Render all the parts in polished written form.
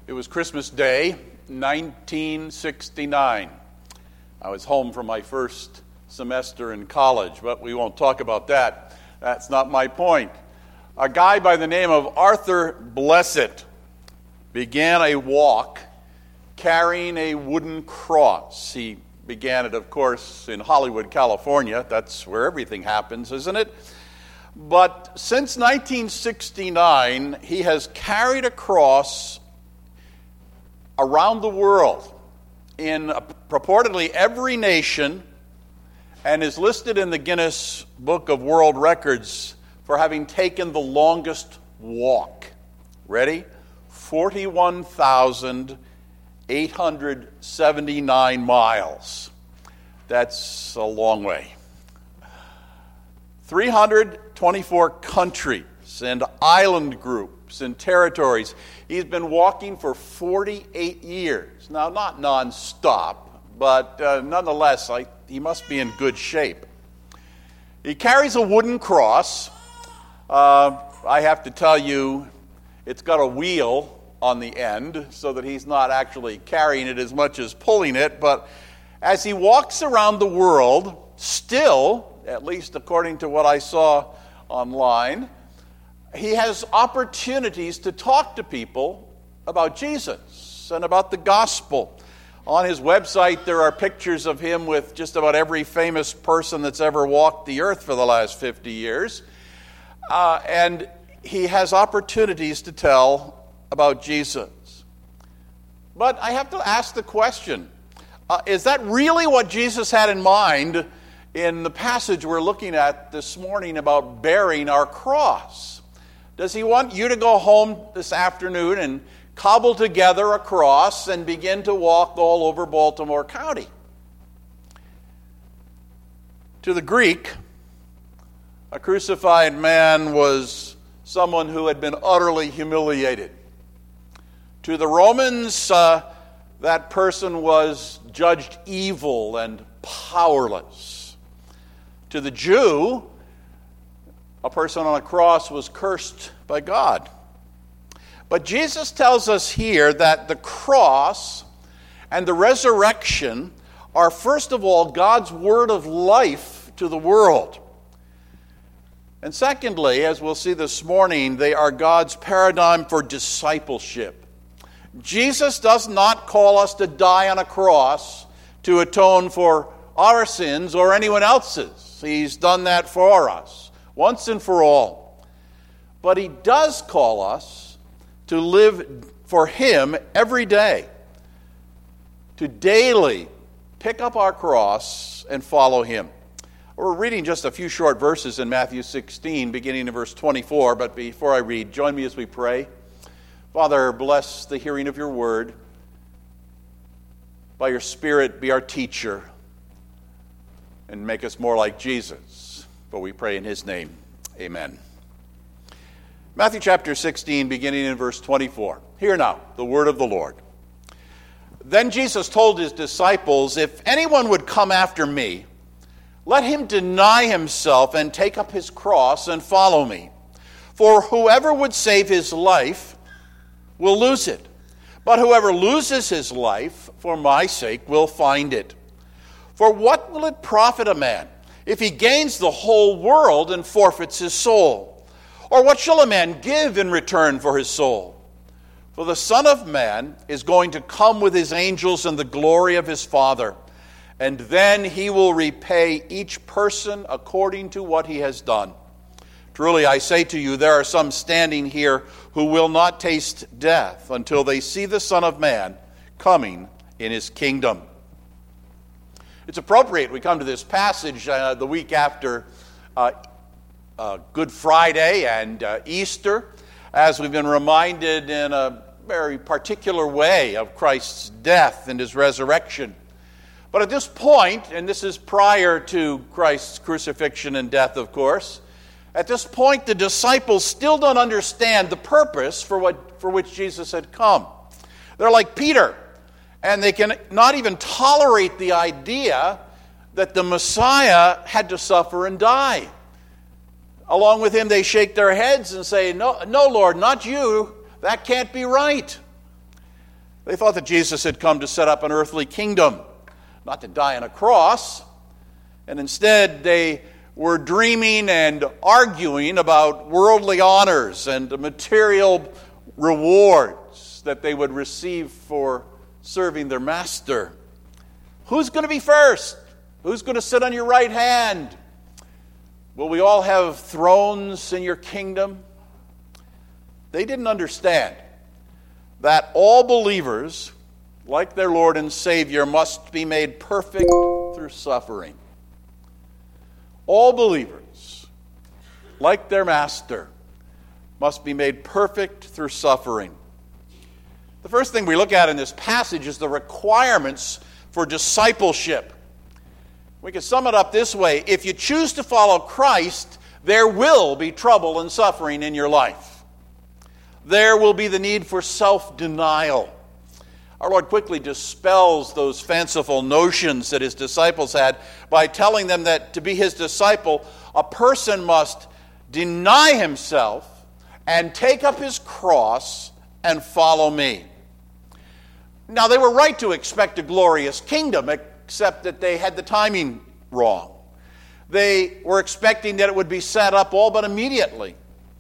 It was Christmas Day, 1969. I was home from my first semester in college, but we won't talk about that. That's not my point. A guy by the name of Arthur Blessitt began a walk carrying a wooden cross. He began it, of course, in Hollywood, California. That's where everything happens, isn't it? But since 1969, he has carried a cross around the world in purportedly every nation and is listed in the Guinness Book of World Records for having taken the longest walk. Ready? 41,879 miles. That's a long way. 324 countries and island groups and territories. He's been walking for 48 years. Now, not non-stop, but nonetheless, he must be in good shape. He carries a wooden cross. I have to tell you, it's got a wheel on the end so that he's not actually carrying it as much as pulling it. But as he walks around the world, still, at least according to what I saw online, he has opportunities to talk to people about Jesus and about the gospel. On his website, there are pictures of him with just about every famous person that's ever walked the earth for the last 50 years. And he has opportunities to tell about Jesus. But I have to ask the question, is that really what Jesus had in mind in the passage we're looking at this morning about bearing our cross? Does he want you to go home this afternoon and cobble together a cross and begin to walk all over Baltimore County? To the Greek, a crucified man was someone who had been utterly humiliated. To the Romans, that person was judged evil and powerless. To the Jew, a person on a cross was cursed by God. But Jesus tells us here that the cross and the resurrection are, first of all, God's word of life to the world. And secondly, as we'll see this morning, they are God's paradigm for discipleship. Jesus does not call us to die on a cross to atone for our sins or anyone else's. He's done that for us once and for all. But he does call us to live for him every day, to daily pick up our cross and follow him. We're reading just a few short verses in Matthew 16, beginning in verse 24, but before I read, join me as we pray. Father, bless the hearing of your word. By your Spirit, be our teacher, and make us more like Jesus. For we pray in his name. Amen. Matthew chapter 16, beginning in verse 24. Hear now the word of the Lord. Then Jesus told his disciples, "If anyone would come after me, let him deny himself and take up his cross and follow me. For whoever would save his life will lose it. But whoever loses his life for my sake will find it. For what will it profit a man if he gains the whole world and forfeits his soul? Or what shall a man give in return for his soul? For the Son of Man is going to come with his angels in the glory of his Father, and then he will repay each person according to what he has done. Truly, I say to you, there are some standing here who will not taste death until they see the Son of Man coming in his kingdom." It's appropriate we come to this passage the week after Good Friday and Easter, as we've been reminded in a very particular way of Christ's death and his resurrection. But at this point, and this is prior to Christ's crucifixion and death, of course, at this point the disciples still don't understand the purpose for which Jesus had come. They're like Peter, and they can not even tolerate the idea that the Messiah had to suffer and die. Along with him, they shake their heads and say, no, Lord, not you. That can't be right. They thought that Jesus had come to set up an earthly kingdom, not to die on a cross. And instead, they were dreaming and arguing about worldly honors and material rewards that they would receive for serving their master. Who's going to be first? Who's going to sit on your right hand? Will we all have thrones in your kingdom? They didn't understand that all believers, like their Lord and Savior, must be made perfect through suffering. All believers, like their master, must be made perfect through suffering. The first thing we look at in this passage is the requirements for discipleship. We can sum it up this way: if you choose to follow Christ, there will be trouble and suffering in your life. There will be the need for self-denial. Our Lord quickly dispels those fanciful notions that his disciples had by telling them that to be his disciple, a person must deny himself and take up his cross and follow me. Now, they were right to expect a glorious kingdom, except that they had the timing wrong. They were expecting that it would be set up all but immediately.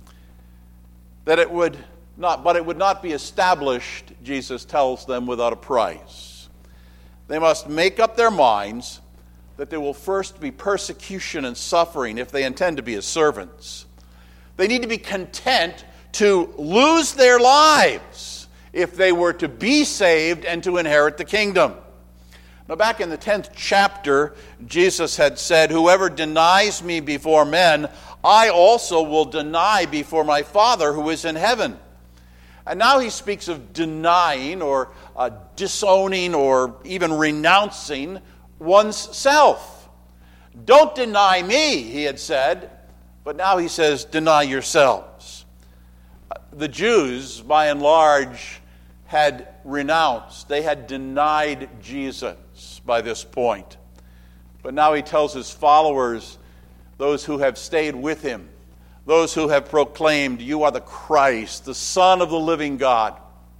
But it would not be established, Jesus tells them, without a price. They must make up their minds that there will first be persecution and suffering if they intend to be his servants. They need to be content to lose their lives if they were to be saved and to inherit the kingdom. Now, back in the 10th chapter, Jesus had said, "Whoever denies me before men, I also will deny before my Father who is in heaven." And now he speaks of denying or disowning or even renouncing one's self. Don't deny me, he had said, but now he says, deny yourselves. The Jews, by and large, had renounced. They had denied Jesus by this point. But now he tells his followers, those who have stayed with him, those who have proclaimed, "You are the Christ, the Son of the living God."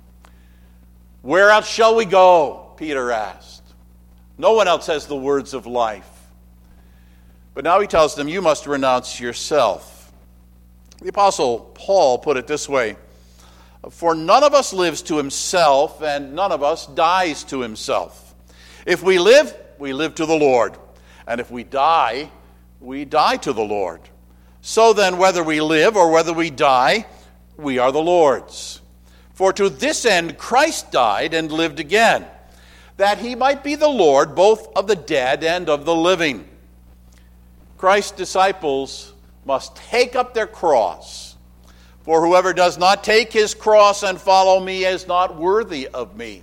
"Where else shall we go?" Peter asked. No one else has the words of life. But now he tells them, you must renounce yourself. The Apostle Paul put it this way: "For none of us lives to himself, and none of us dies to himself. If we live to the Lord. And if we die to the Lord. So then, whether we live or whether we die, we are the Lord's. For to this end Christ died and lived again, that he might be the Lord both of the dead and of the living." Christ's disciples must take up their cross. "For whoever does not take his cross and follow me is not worthy of me."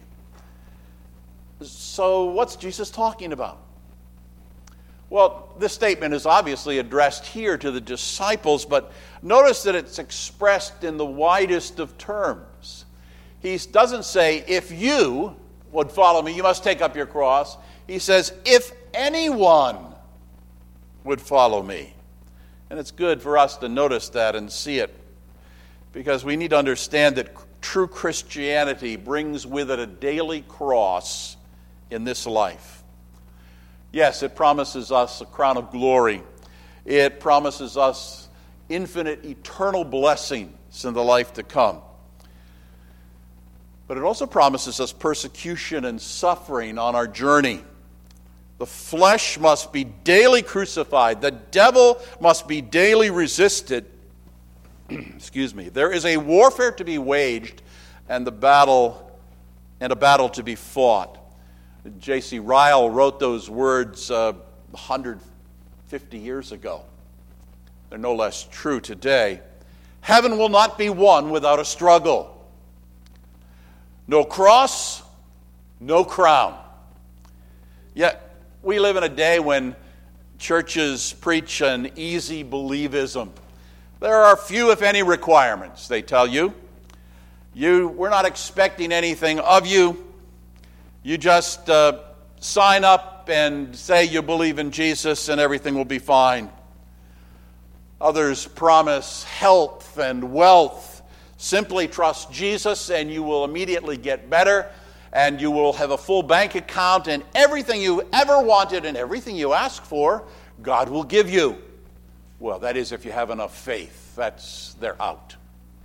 So what's Jesus talking about? Well, this statement is obviously addressed here to the disciples, but notice that it's expressed in the widest of terms. He doesn't say, if you would follow me, you must take up your cross. He says, if anyone would follow me. And it's good for us to notice that and see it, because we need to understand that true Christianity brings with it a daily cross in this life. Yes, it promises us a crown of glory. It promises us infinite, eternal blessings in the life to come. But it also promises us persecution and suffering on our journey. The flesh must be daily crucified. The devil must be daily resisted. There is a warfare to be waged and a battle to be fought. J.C. Ryle wrote those words 150 years ago. They're no less true today. Heaven will not be won without a struggle. No cross, no crown. Yet we live in a day when churches preach an easy believism. There are few, if any, requirements, they tell you. We're not expecting anything of you. You just sign up and say you believe in Jesus and everything will be fine. Others promise health and wealth. Simply trust Jesus and you will immediately get better. and you will have a full bank account, and everything you ever wanted and everything you ask for, God will give you. Well, that is if you have enough faith. They're out.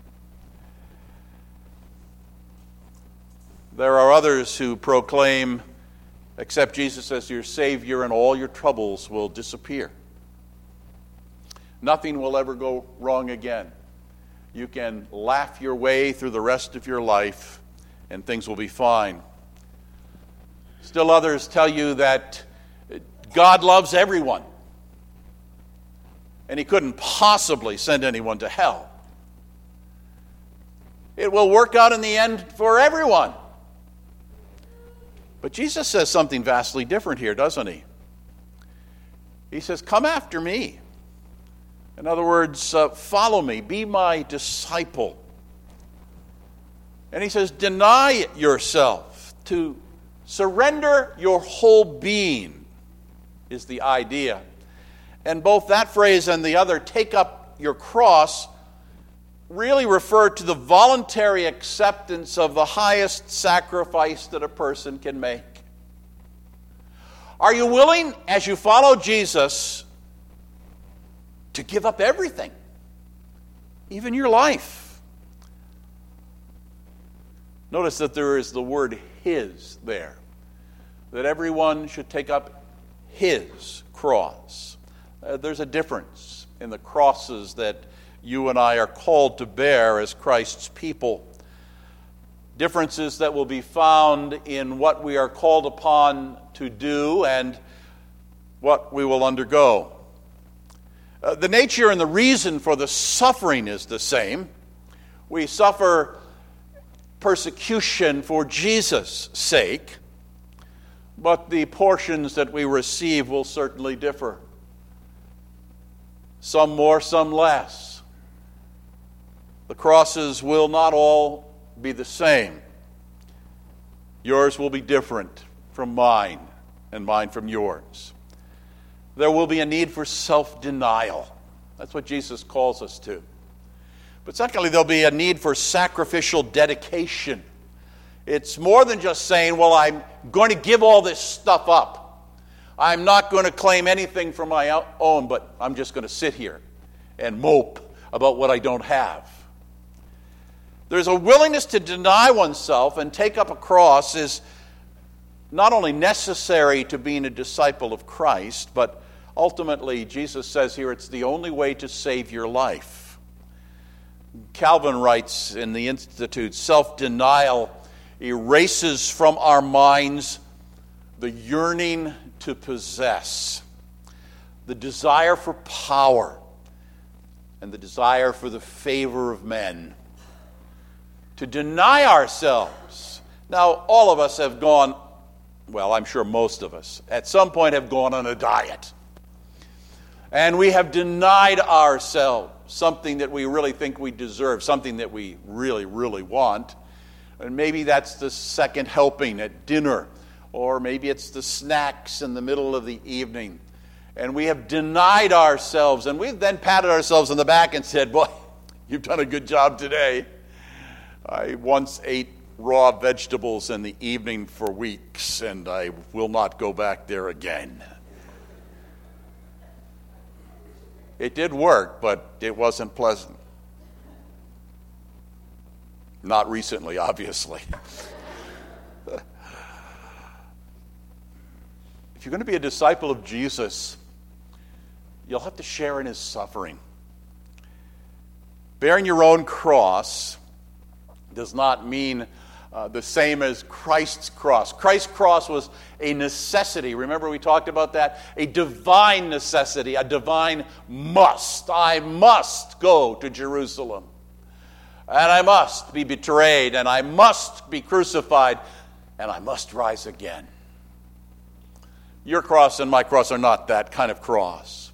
There are others who proclaim, accept Jesus as your Savior and all your troubles will disappear. Nothing will ever go wrong again. You can laugh your way through the rest of your life and things will be fine. Still others tell you that God loves everyone and He couldn't possibly send anyone to hell. It will work out in the end for everyone. But Jesus says something vastly different here, doesn't He? He says, come after me. In other words, follow me, be my disciple. And He says, deny yourself. To surrender your whole being is the idea. And both that phrase and the other, take up your cross, really refer to the voluntary acceptance of the highest sacrifice that a person can make. Are you willing, as you follow Jesus, to give up everything, even your life? Notice that there is the word His there, that everyone should take up His cross. There's a difference in the crosses that you and I are called to bear as Christ's people. Differences that will be found in what we are called upon to do and what we will undergo. The nature and the reason for the suffering is the same. We suffer persecution for Jesus' sake, but the portions that we receive will certainly differ. Some more, some less. The crosses will not all be the same. Yours will be different from mine, and mine from yours. There will be a need for self-denial. That's what Jesus calls us to. But secondly, there'll be a need for sacrificial dedication. It's more than just saying, well, I'm going to give all this stuff up. I'm not going to claim anything for my own, but I'm just going to sit here and mope about what I don't have. There's a willingness to deny oneself and take up a cross is not only necessary to being a disciple of Christ, but ultimately, Jesus says here, it's the only way to save your life. Calvin writes in the Institute, self-denial erases from our minds the yearning to possess, the desire for power, and the desire for the favor of men. To deny ourselves. Now, all of us have gone, well, I'm sure most of us, at some point have gone on a diet. And we have denied ourselves something that we really think we deserve, something that we really, really want. And maybe that's the second helping at dinner, or maybe it's the snacks in the middle of the evening. And we have denied ourselves, and we've then patted ourselves on the back and said, boy, you've done a good job today. I once ate raw vegetables in the evening for weeks, and I will not go back there again. It did work, but it wasn't pleasant. Not recently, obviously. If you're going to be a disciple of Jesus, you'll have to share in His suffering. Bearing your own cross does not mean the same as Christ's cross. Christ's cross was a necessity. Remember we talked about that? A divine necessity, a divine must. I must go to Jerusalem. And I must be betrayed, and I must be crucified, and I must rise again. Your cross and my cross are not that kind of cross.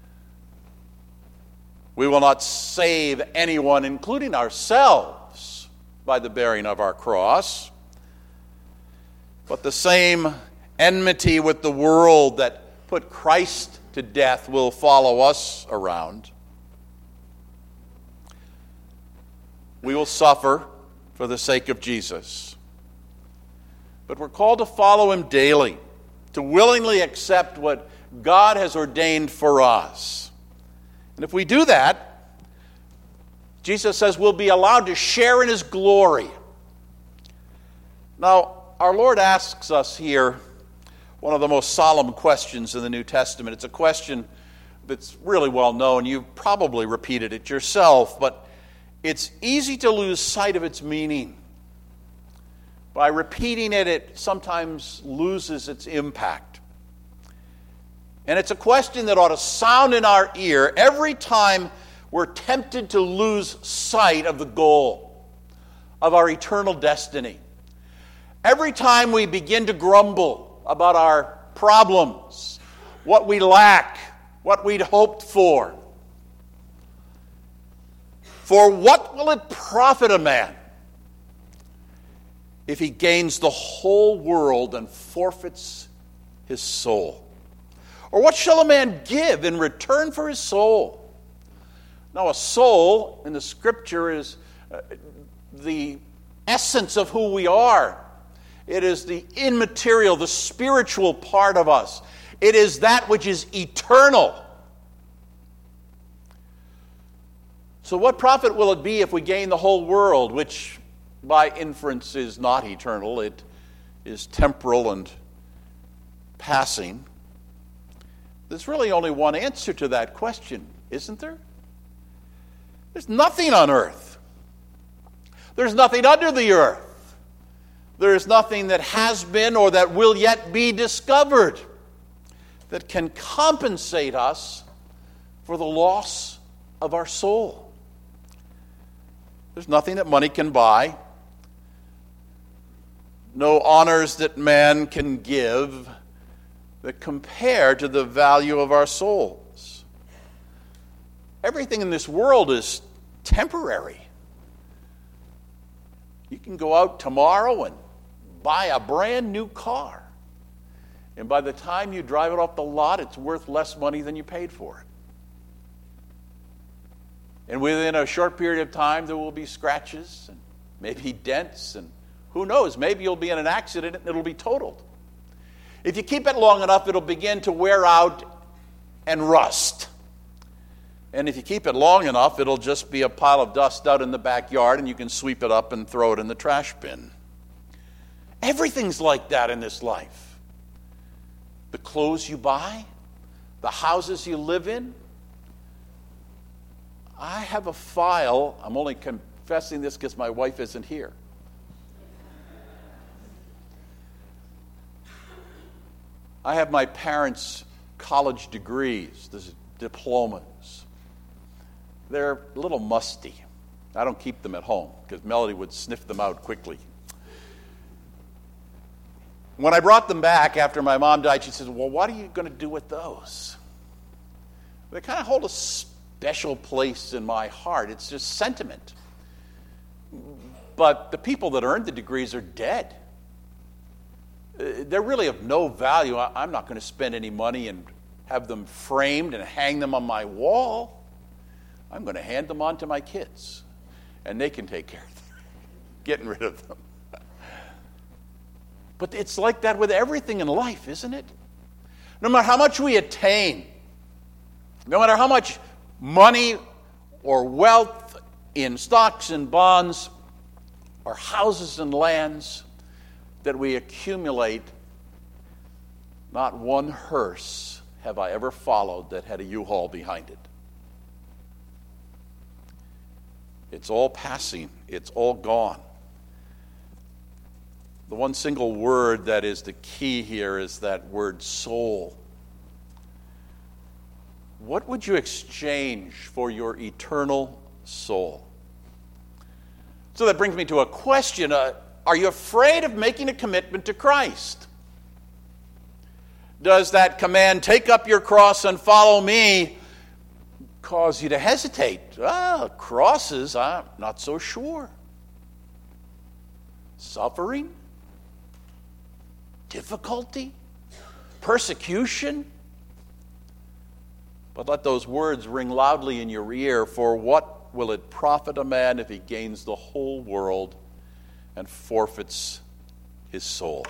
We will not save anyone, including ourselves, by the bearing of our cross. But the same enmity with the world that put Christ to death will follow us around. We will suffer for the sake of Jesus. but we're called to follow him daily, to willingly accept what God has ordained for us. And if we do that, Jesus says we'll be allowed to share in his glory. Now, our Lord asks us here one of the most solemn questions in the New Testament. It's a question that's really well known. You've probably repeated it yourself, but it's easy to lose sight of its meaning. By repeating it, it sometimes loses its impact. And it's a question that ought to sound in our ear every time we're tempted to lose sight of the goal, of our eternal destiny. Every time we begin to grumble about our problems, what we lack, what we'd hoped for. For what will it profit a man if he gains the whole world and forfeits his soul? Or what shall a man give in return for his soul? Now, a soul in the Scripture is the essence of who we are. It is the immaterial, the spiritual part of us. It is that which is eternal. So what profit will it be if we gain the whole world, which by inference is not eternal? It is temporal and passing. There's really only one answer to that question, isn't there? There's nothing on earth. There's nothing under the earth. There is nothing that has been or that will yet be discovered that can compensate us for the loss of our soul. There's nothing that money can buy, no honors that man can give that compare to the value of our souls. Everything in this world is temporary. You can go out tomorrow and buy a brand new car. And by the time you drive it off the lot, it's worth less money than you paid for it. And within a short period of time, there will be scratches and maybe dents. And who knows, maybe you'll be in an accident and it'll be totaled. If you keep it long enough, it'll begin to wear out and rust. And if you keep it long enough, it'll just be a pile of dust out in the backyard and you can sweep it up and throw it in the trash bin. Everything's like that in this life. The clothes you buy, the houses you live in. I have a file. I'm only confessing this because my wife isn't here. I have my parents' college degrees, the diplomas. They're a little musty. I don't keep them at home because Melody would sniff them out quickly. When I brought them back after my mom died, she says, well, what are you going to do with those? They kind of hold a special place in my heart. It's just sentiment. But the people that earned the degrees are dead. They're really of no value. I'm not going to spend any money and have them framed and hang them on my wall. I'm going to hand them on to my kids, and they can take care of them, getting rid of them. But it's like that with everything in life, isn't it? No matter how much we attain, no matter how much money or wealth in stocks and bonds or houses and lands that we accumulate, not one hearse have I ever followed that had a U-Haul behind it. It's all passing. It's all gone. The one single word that is the key here is that word soul. What would you exchange for your eternal soul? So that brings me to a question. Are you afraid of making a commitment to Christ? Does that command, take up your cross and follow me, cause you to hesitate? Well, crosses, I'm not so sure. Suffering? Difficulty? Persecution? But let those words ring loudly in your ear. For what will it profit a man if he gains the whole world and forfeits his soul.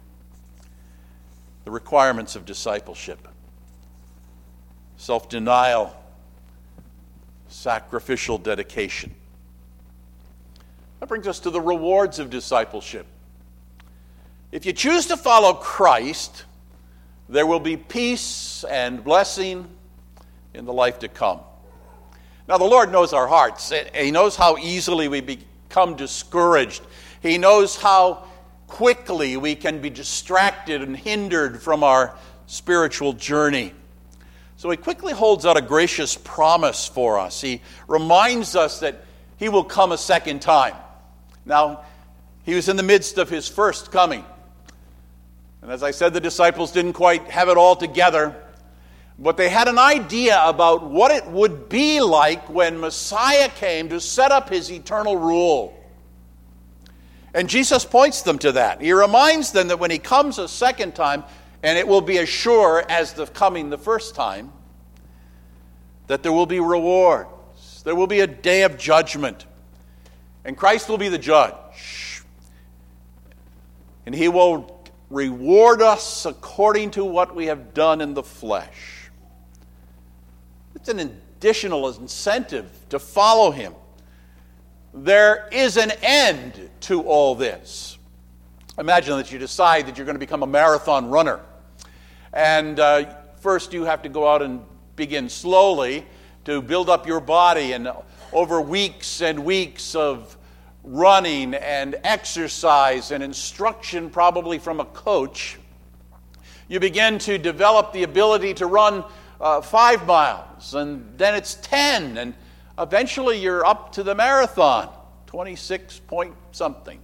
The requirements of discipleship: self-denial, sacrificial dedication. That brings us to the rewards of discipleship. If you choose to follow Christ, there will be peace and blessing in the life to come. Now, the Lord knows our hearts. He knows how easily we become discouraged. He knows how quickly we can be distracted and hindered from our spiritual journey. So he quickly holds out a gracious promise for us. He reminds us that he will come a second time. Now, he was in the midst of his first coming. And as I said, the disciples didn't quite have it all together, but they had an idea about what it would be like when Messiah came to set up his eternal rule. And Jesus points them to that. He reminds them that when he comes a second time, and it will be as sure as the coming the first time, that there will be rewards. There will be a day of judgment. And Christ will be the judge. And he will reward us according to what we have done in the flesh. It's an additional incentive to follow him. There is an end to all this. Imagine that you decide that you're going to become a marathon runner. And first you have to go out and begin slowly to build up your body, and over weeks and weeks of running and exercise and instruction, probably from a coach, you begin to develop the ability to run 5 miles, and then it's 10, and eventually you're up to the marathon, 26 point something.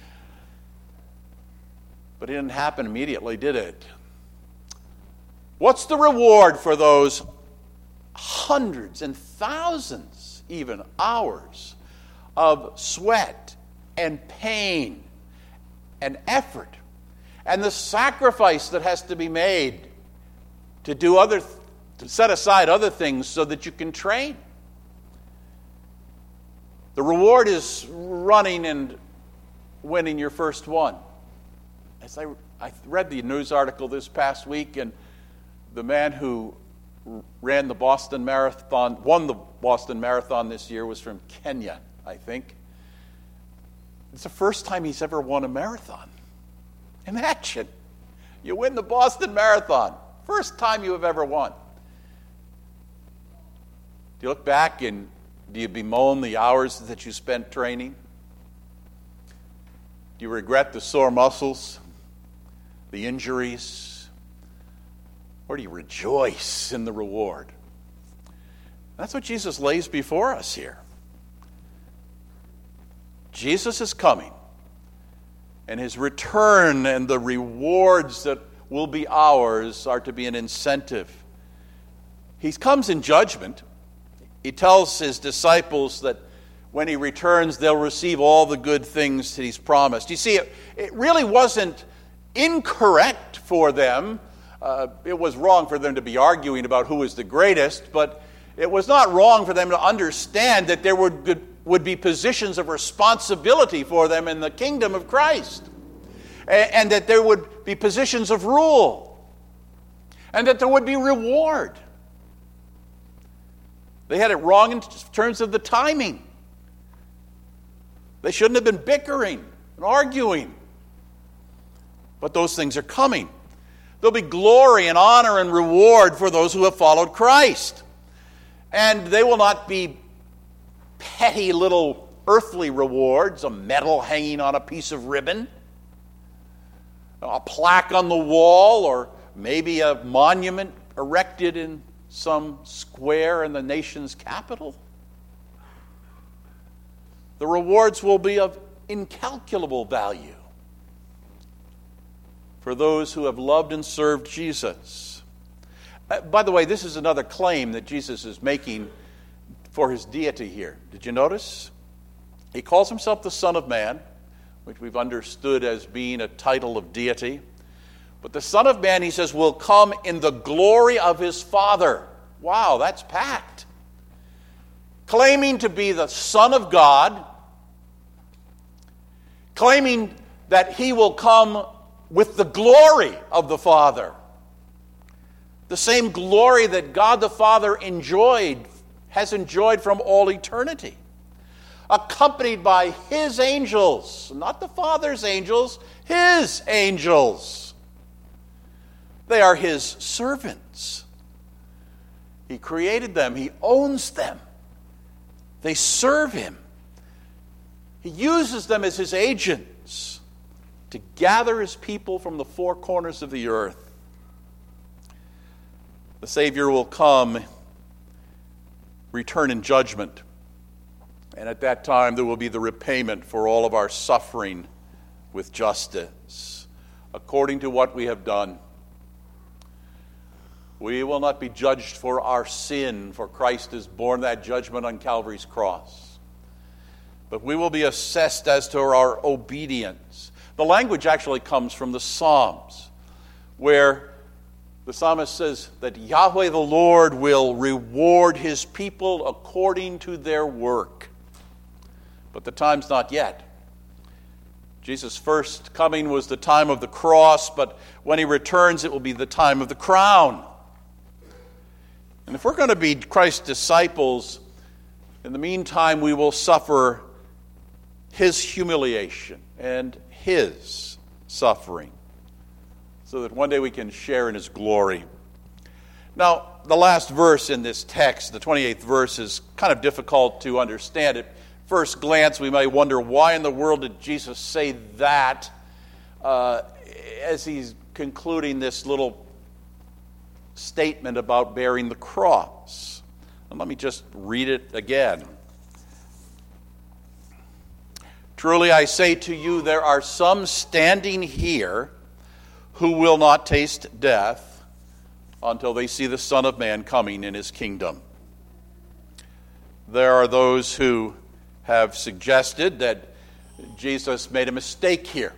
But it didn't happen immediately, did it? What's the reward for those hundreds and thousands, even hours, of sweat and pain and effort, and the sacrifice that has to be made to set aside other things so that you can train? The reward is running and winning your first one. As I read the news article this past week, and the man who ran the Boston Marathon, won the Boston Marathon this year, was from Kenya, I think. It's the first time he's ever won a marathon. Imagine, you win the Boston Marathon, first time you have ever won. Do you look back and do you bemoan the hours that you spent training? Do you regret the sore muscles, the injuries? Or do you rejoice in the reward? That's what Jesus lays before us here. Jesus is coming, and his return and the rewards that will be ours are to be an incentive. He comes in judgment. He tells his disciples that when he returns, they'll receive all the good things that he's promised. You see, it really wasn't incorrect for them. It was wrong for them to be arguing about who is the greatest, but it was not wrong for them to understand that there would be positions of responsibility for them in the kingdom of Christ, and that there would be positions of rule, and that there would be reward. They had it wrong in terms of the timing. They shouldn't have been bickering and arguing, but those things are coming. There'll be glory and honor and reward for those who have followed Christ. And they will not be petty little earthly rewards, a medal hanging on a piece of ribbon, a plaque on the wall, or maybe a monument erected in some square in the nation's capital. The rewards will be of incalculable value for those who have loved and served Jesus. By the way, this is another claim that Jesus is making for his deity here. Did you notice? He calls himself the Son of Man, which we've understood as being a title of deity. But the Son of Man, he says, will come in the glory of his Father. Wow, that's packed. Claiming to be the Son of God, claiming that he will come with the glory of the Father. The same glory that God the Father has enjoyed from all eternity. Accompanied by his angels, not the Father's angels, his angels. They are his servants. He created them. He owns them. They serve him. He uses them as his agents to gather his people from the four corners of the earth. The Savior will come, return in judgment, and at that time there will be the repayment for all of our suffering with justice, according to what we have done. We will not be judged for our sin, for Christ has borne that judgment on Calvary's cross. But we will be assessed as to our obedience. The language actually comes from the Psalms, where the psalmist says that Yahweh the Lord will reward his people according to their work. But the time's not yet. Jesus' first coming was the time of the cross, but when he returns, it will be the time of the crown. And if we're going to be Christ's disciples, in the meantime, we will suffer his humiliation and his suffering, so that one day we can share in his glory. Now, the last verse in this text, the 28th verse, is kind of difficult to understand. At first glance, we may wonder, why in the world did Jesus say that as he's concluding this little statement about bearing the cross? And let me just read it again. Truly I say to you, there are some standing here who will not taste death until they see the Son of Man coming in his kingdom. There are those who have suggested that Jesus made a mistake here,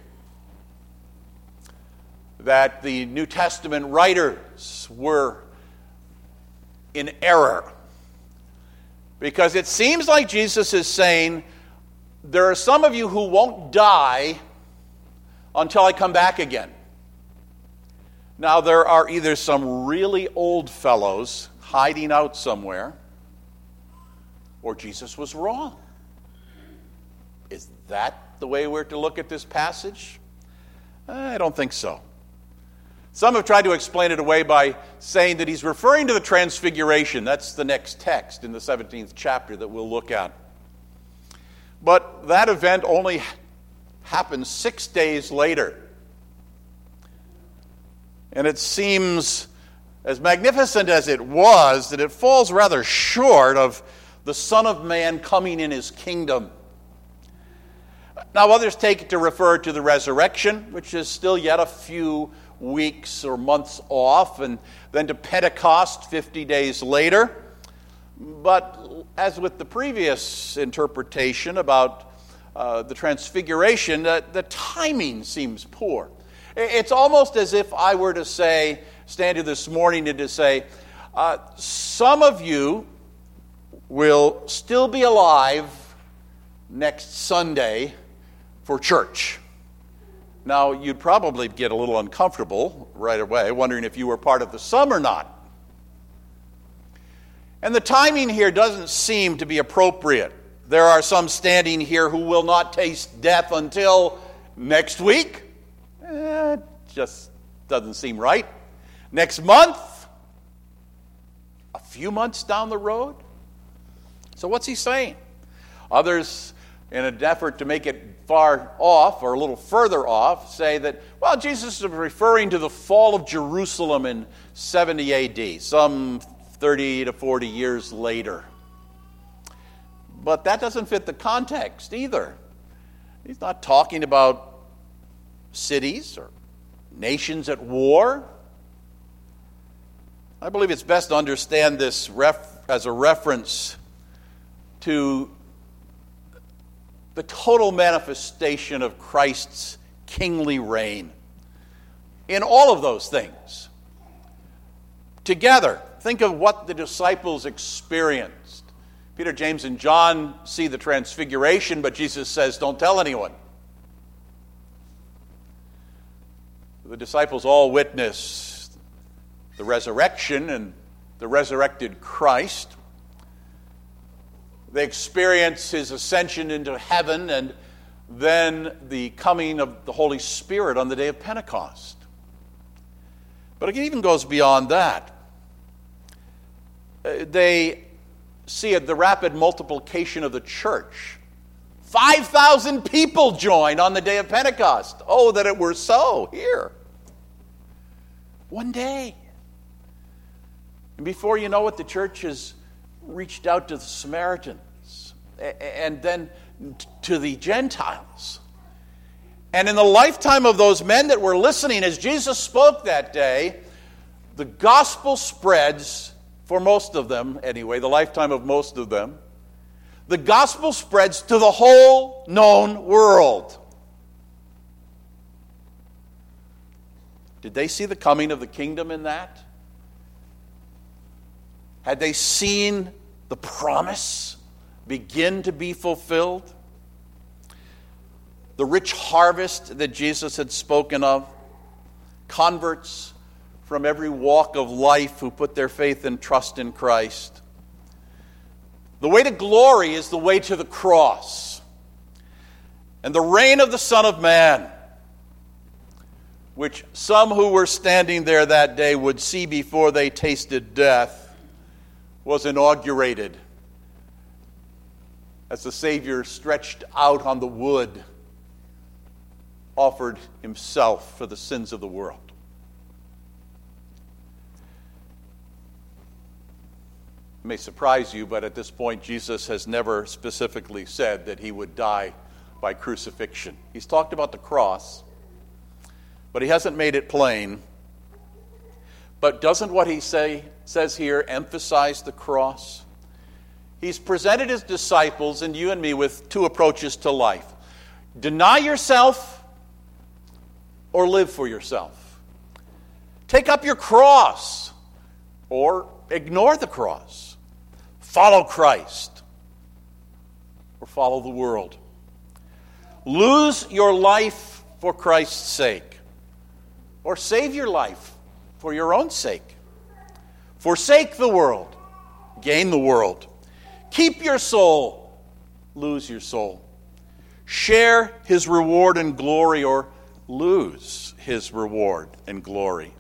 that the New Testament writers were in error, because it seems like Jesus is saying, there are some of you who won't die until I come back again. Now, there are either some really old fellows hiding out somewhere, or Jesus was wrong. Is that the way we're to look at this passage? I don't think so. Some have tried to explain it away by saying that he's referring to the Transfiguration. That's the next text in the 17th chapter that we'll look at. But that event only happened 6 days later. And it seems, as magnificent as it was, that it falls rather short of the Son of Man coming in his kingdom. Now, others take it to refer to the resurrection, which is still yet a few weeks or months off, and then to Pentecost 50 days later. But as with the previous interpretation about the Transfiguration, the timing seems poor. It's almost as if I were to say, stand here this morning and to say, some of you will still be alive next Sunday for church. Now, you'd probably get a little uncomfortable right away, wondering if you were part of the some or not. And the timing here doesn't seem to be appropriate. There are some standing here who will not taste death until next week. It just doesn't seem right. Next month? A few months down the road? So what's he saying? Others, in an effort to make it far off or a little further off, say that, well, Jesus is referring to the fall of Jerusalem in 70 AD, some 30 to 40 years later. But that doesn't fit the context either. He's not talking about cities or nations at war. I believe it's best to understand this as a reference to the total manifestation of Christ's kingly reign in all of those things. Together, think of what the disciples experienced. Peter, James, and John see the Transfiguration, but Jesus says, don't tell anyone. The disciples all witnessed the resurrection and the resurrected Christ. They experienced his ascension into heaven and then the coming of the Holy Spirit on the day of Pentecost. But it even goes beyond that. They see the rapid multiplication of the church. 5,000 people joined on the day of Pentecost. Oh, that it were so here. One day. And before you know it, the church has reached out to the Samaritans and then to the Gentiles. And in the lifetime of those men that were listening as Jesus spoke that day, the gospel spreads, for most of them anyway, the lifetime of most of them, the gospel spreads to the whole known world. Did they see the coming of the kingdom in that? Had they seen the promise begin to be fulfilled? The rich harvest that Jesus had spoken of? Converts from every walk of life who put their faith and trust in Christ. The way to glory is the way to the cross. And the reign of the Son of Man, which some who were standing there that day would see before they tasted death, was inaugurated as the Savior stretched out on the wood, offered himself for the sins of the world. It may surprise you, but at this point, Jesus has never specifically said that he would die by crucifixion. He's talked about the cross, but he hasn't made it plain. But doesn't what he says here emphasize the cross? He's presented his disciples and you and me with two approaches to life. Deny yourself or live for yourself. Take up your cross or ignore the cross. Follow Christ or follow the world. Lose your life for Christ's sake or save your life for your own sake. Forsake the world, gain the world. Keep your soul, lose your soul. Share his reward and glory or lose his reward and glory.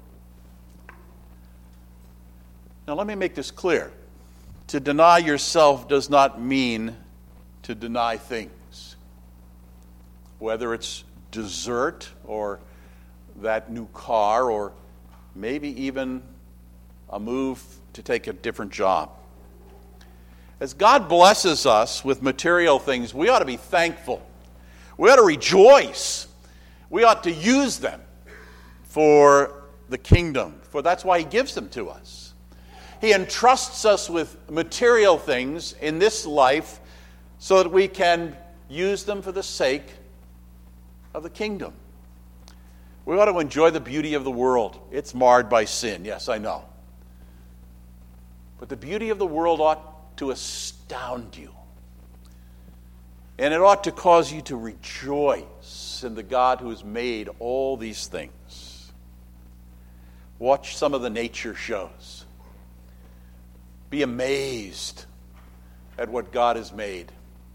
Now let me make this clear. To deny yourself does not mean to deny things. Whether it's dessert or that new car or maybe even a move to take a different job. As God blesses us with material things, we ought to be thankful. We ought to rejoice. We ought to use them for the kingdom, for that's why he gives them to us. He entrusts us with material things in this life so that we can use them for the sake of the kingdom. We ought to enjoy the beauty of the world. It's marred by sin, yes, I know. But the beauty of the world ought to astound you. And it ought to cause you to rejoice in the God who has made all these things. Watch some of the nature shows. Be amazed at what God has made.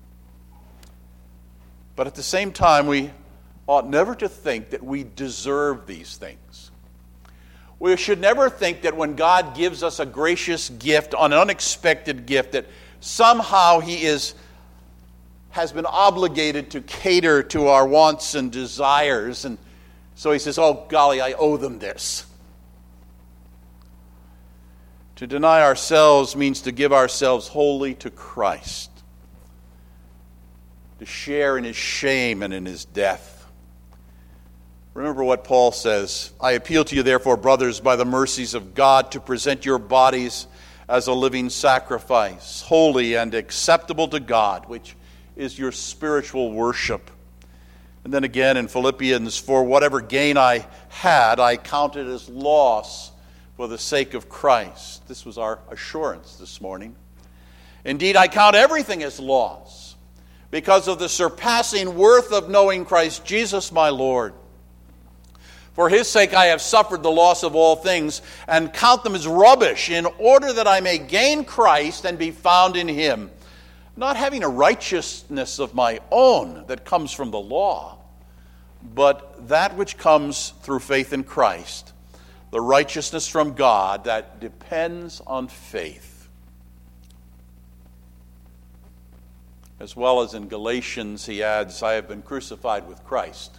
But at the same time, we ought never to think that we deserve these things. We should never think that when God gives us a gracious gift, an unexpected gift, that somehow he has been obligated to cater to our wants and desires. And so he says, oh, golly, I owe them this. To deny ourselves means to give ourselves wholly to Christ, to share in his shame and in his death. Remember what Paul says, I appeal to you therefore, brothers, by the mercies of God, to present your bodies as a living sacrifice, holy and acceptable to God, which is your spiritual worship. And then again in Philippians, for whatever gain I had, I counted as loss for the sake of Christ. This was our assurance this morning. Indeed, I count everything as loss because of the surpassing worth of knowing Christ Jesus my Lord. For his sake I have suffered the loss of all things, and count them as rubbish, in order that I may gain Christ and be found in him, not having a righteousness of my own that comes from the law, but that which comes through faith in Christ, the righteousness from God that depends on faith. As well as in Galatians, he adds, I have been crucified with Christ.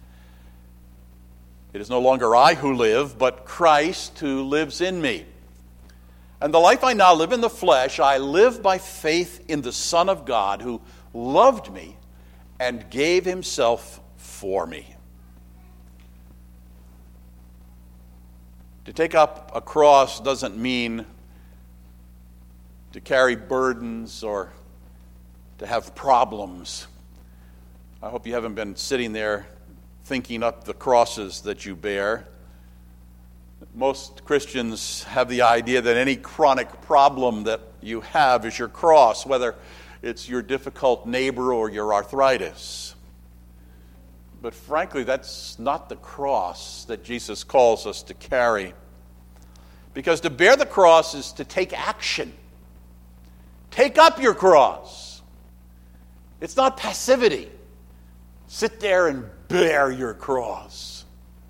It is no longer I who live, but Christ who lives in me. And the life I now live in the flesh, I live by faith in the Son of God, who loved me and gave himself for me. To take up a cross doesn't mean to carry burdens or to have problems. I hope you haven't been sitting there thinking up the crosses that you bear. Most Christians have the idea that any chronic problem that you have is your cross, whether it's your difficult neighbor or your arthritis. But frankly, that's not the cross that Jesus calls us to carry. Because to bear the cross is to take action. Take up your cross. It's not passivity. Sit there and bear your cross.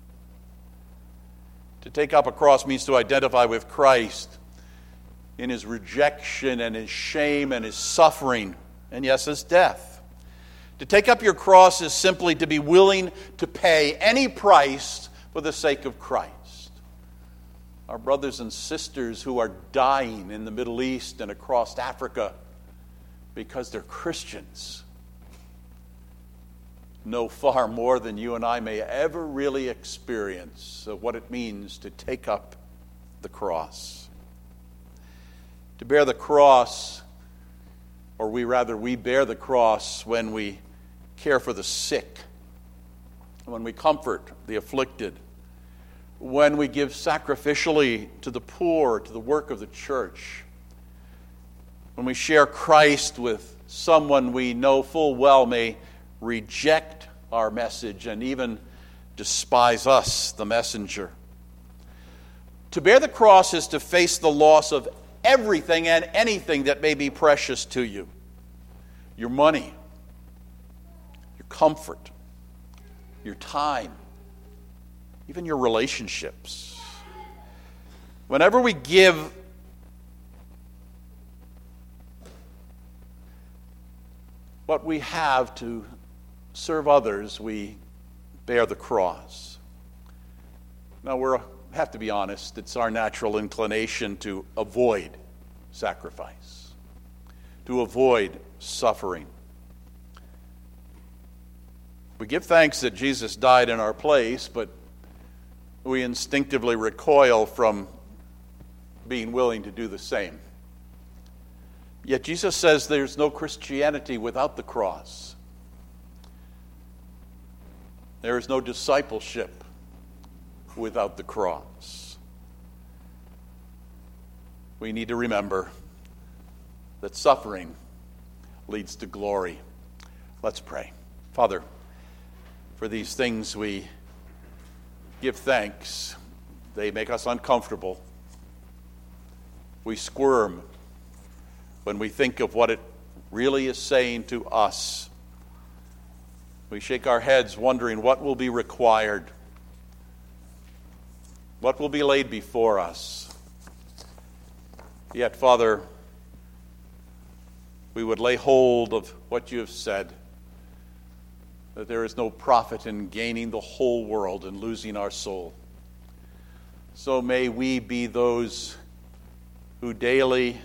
To take up a cross means to identify with Christ in his rejection and his shame and his suffering, and yes, his death. To take up your cross is simply to be willing to pay any price for the sake of Christ. Our brothers and sisters who are dying in the Middle East and across Africa because they're Christians know far more than you and I may ever really experience of what it means to take up the cross. To bear the cross, or we bear the cross when we care for the sick, when we comfort the afflicted, when we give sacrificially to the poor, to the work of the church, when we share Christ with someone we know full well may reject our message and even despise us, the messenger. To bear the cross is to face the loss of everything and anything that may be precious to you. Your money, your comfort, your time, even your relationships. Whenever we give what we have to serve others, we bear the cross. Now, we have to be honest, it's our natural inclination to avoid sacrifice, to avoid suffering. We give thanks that Jesus died in our place, but we instinctively recoil from being willing to do the same. Yet Jesus says there's no Christianity without the cross. There is no discipleship without the cross. We need to remember that suffering leads to glory. Let's pray. Father, for these things we give thanks. They make us uncomfortable. We squirm when we think of what it really is saying to us. We shake our heads wondering what will be required, what will be laid before us. Yet, Father, we would lay hold of what you have said, that there is no profit in gaining the whole world and losing our soul. So may we be those who daily,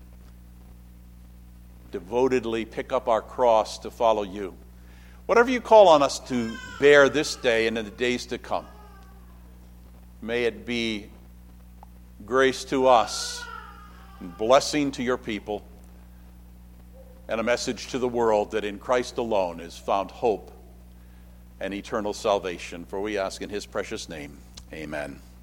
devotedly pick up our cross to follow you. Whatever you call on us to bear this day and in the days to come, may it be grace to us, and blessing to your people, and a message to the world that in Christ alone is found hope and eternal salvation. For we ask in his precious name, amen.